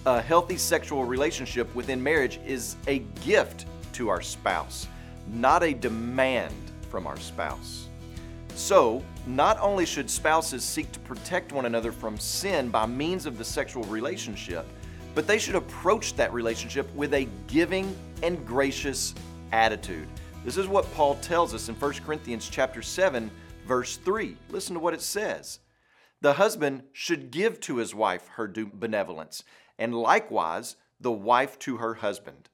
A healthy sexual relationship within marriage is a gift to our spouse, not a demand from our spouse. So, not only should spouses seek to protect one another from sin by means of the sexual relationship, but they should approach that relationship with a giving and gracious attitude. This is what Paul tells us in 1 Corinthians chapter 7, verse 3. Listen to what it says. The husband should give to his wife her due benevolence, and likewise the wife to her husband.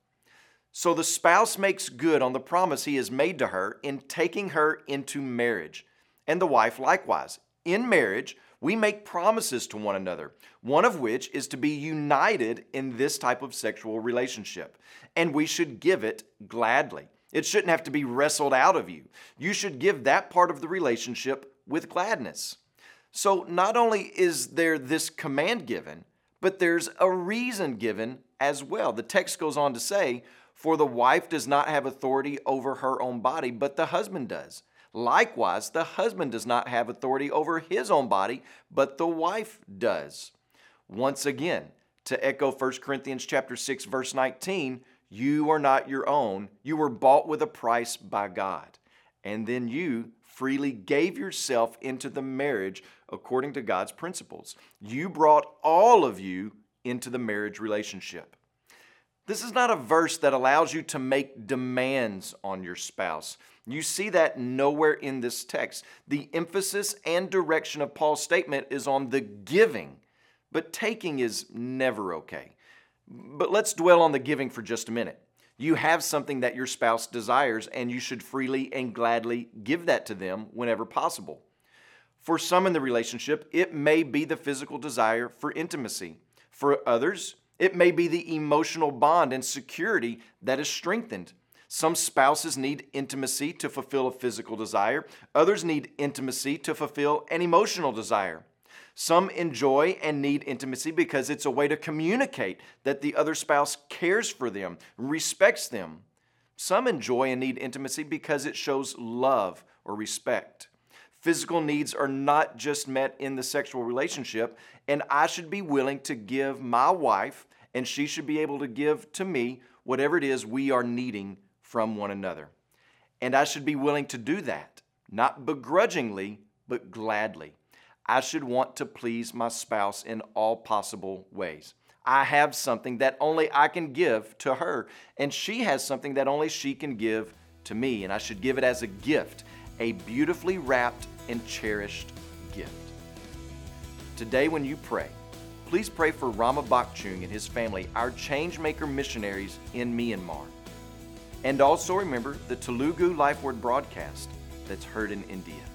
So the spouse makes good on the promise he has made to her in taking her into marriage, and the wife likewise. In marriage, we make promises to one another, one of which is to be united in this type of sexual relationship, and we should give it gladly. It shouldn't have to be wrestled out of you. You should give that part of the relationship with gladness. So not only is there this command given, but there's a reason given as well. The text goes on to say, "For the wife does not have authority over her own body, but the husband does. Likewise, the husband does not have authority over his own body, but the wife does." Once again, to echo 1 Corinthians chapter 6, verse 19, you are not your own. You were bought with a price by God. And then you freely gave yourself into the marriage according to God's principles. You brought all of you into the marriage relationship. This is not a verse that allows you to make demands on your spouse. You see that nowhere in this text. The emphasis and direction of Paul's statement is on the giving, but taking is never okay. But let's dwell on the giving for just a minute. You have something that your spouse desires, and you should freely and gladly give that to them whenever possible. For some in the relationship, it may be the physical desire for intimacy. For others, it may be the emotional bond and security that is strengthened. Some spouses need intimacy to fulfill a physical desire. Others need intimacy to fulfill an emotional desire. Some enjoy and need intimacy because it's a way to communicate that the other spouse cares for them, respects them. Some enjoy and need intimacy because it shows love or respect. Physical needs are not just met in the sexual relationship, and I should be willing to give my wife, and she should be able to give to me whatever it is we are needing from one another. And I should be willing to do that, not begrudgingly, but gladly. I should want to please my spouse in all possible ways. I have something that only I can give to her, and she has something that only she can give to me, and I should give it as a gift, a beautifully wrapped and cherished gift. Today when you pray, please pray for Rama Bakchung and his family, our Changemaker missionaries in Myanmar. And also remember the Telugu Life Word broadcast that's heard in India.